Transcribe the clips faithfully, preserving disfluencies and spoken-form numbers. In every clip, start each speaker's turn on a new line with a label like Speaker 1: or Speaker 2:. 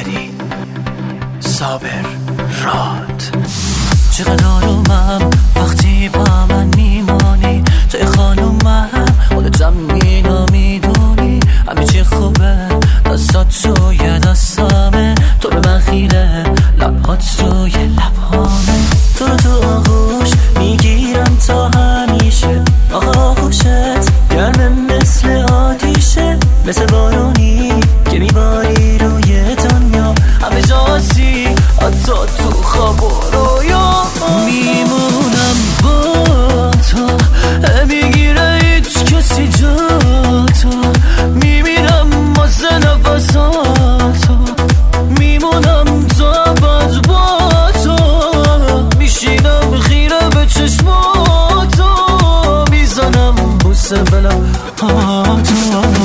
Speaker 1: شدی صابر راد. چقدر آرومم وقتی با من میمانی، توی خانومم خودتم اینو میدونی، همه چی خوبه دستات روی دستامه، تو به من خیره لبهات روی لبهامه، تو رو تو آغوش میگیرم تا همیشه، آخه آغوشت گرمه مثل آتیشه، مثل بارونی که میباری روی دنیا، همه جاسی حتی تو خواب و رویا. میمونم با تو، میگیره هیچ کسی جا تو، میمیرم واسه نفساتو، میمونم تا بعد با تو، میشینم خیره به چشماتو، میزنم بوسه بلا هاتو.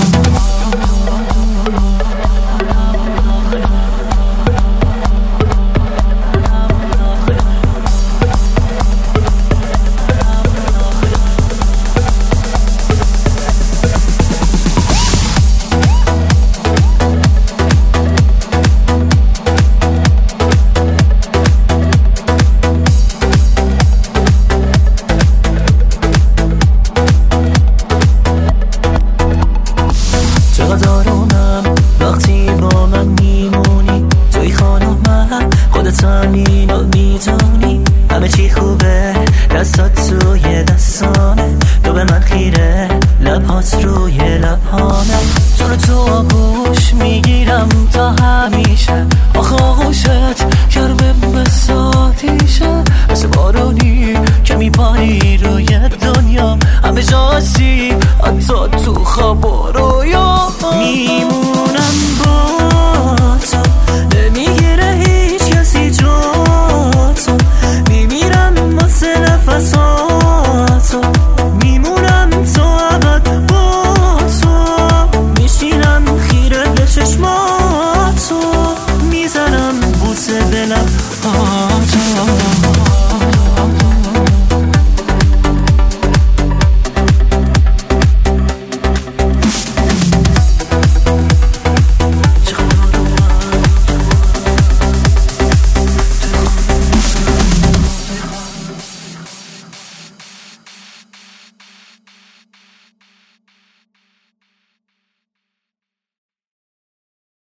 Speaker 1: چقدر آرومم وقتی با من میمونی، توی خانومم خودت هم اینو میدونی، همه چی خوبه دستات روی دستانه، تو به من خیره لبهات روی لبهامه، تو رو تو آغوش میگیرم تا همیشه، آخه آغوشت گرمه مثل آتیشه، مثل بارونی که میباری روی دنیا، همه جاسی حتی تو خواب